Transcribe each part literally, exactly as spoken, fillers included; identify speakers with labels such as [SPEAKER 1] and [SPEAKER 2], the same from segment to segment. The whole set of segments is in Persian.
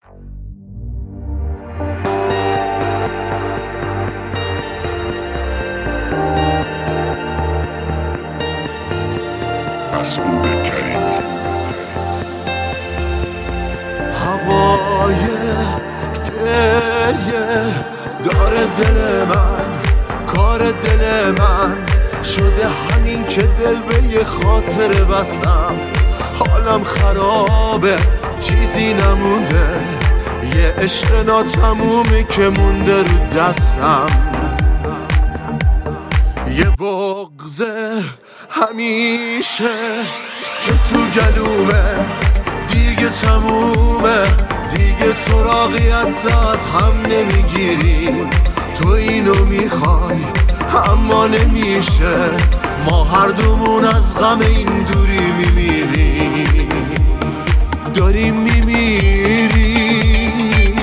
[SPEAKER 1] هوای گریه داره دل من، کار دل من شده همین که دل به یه خاطره بستم. حالم خرابه چیزی نمونده، یه عشق ناتمومی که مونده رو دستم. یه بغضه همیشه که تو گلومه، دیگه تمومه، دیگه سراغیت از هم نمیگیریم. تو اینو میخوای اما نمیشه، ما هر دومون از غم این دوری میمیریم، داریم میمیریم.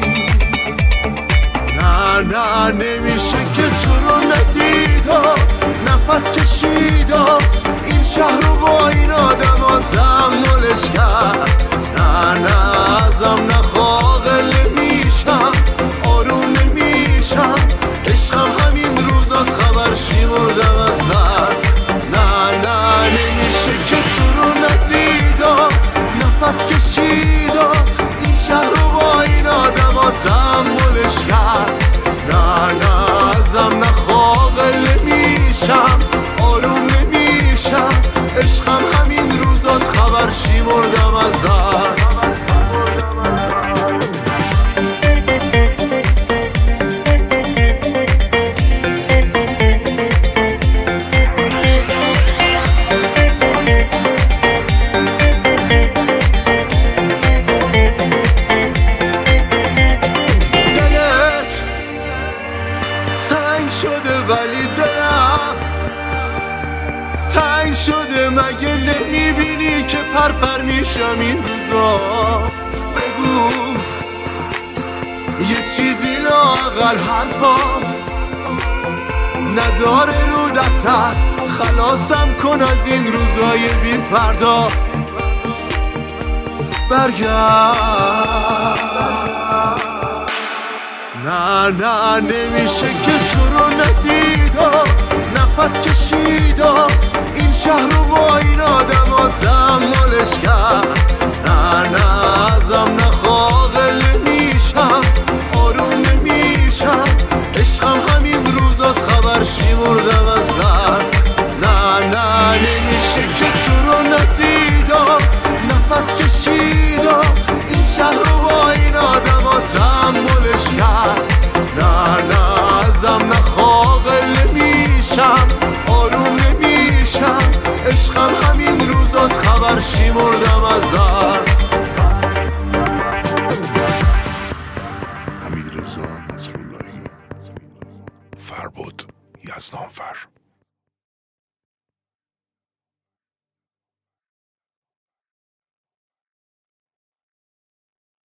[SPEAKER 1] نه نه نمیشه که تو رو ندیدم، نفس کشیدم این شهر رو با این آدم ها تحملش کرد. نه نه ازم نخواقل نمیشم، آروم نمیشم، عشقم همین روز از خبر شیمردم از در. نه نه نمیشه که تو رو ندیدم، نفس کشیدم این شهر رو با این آدم ها تحملش کرد. نه نه ازم نخواقل نمیشم، آروم نمیشم، عشقم همین روز از خبر شیمردم از در. شده ولی دلم تنگ شده، مگه نمیبینی که پرپر میشم این روزا؟ بگو یه چیزی لااقل حرفام نداره رو دستت، خلاصم کن از این روزای بی فردا. برگرد. نه نه نمیشه که تو رو ندیدم، نفس کشیدم این شهر رو با این آدم ها تحملش کرد. نه نه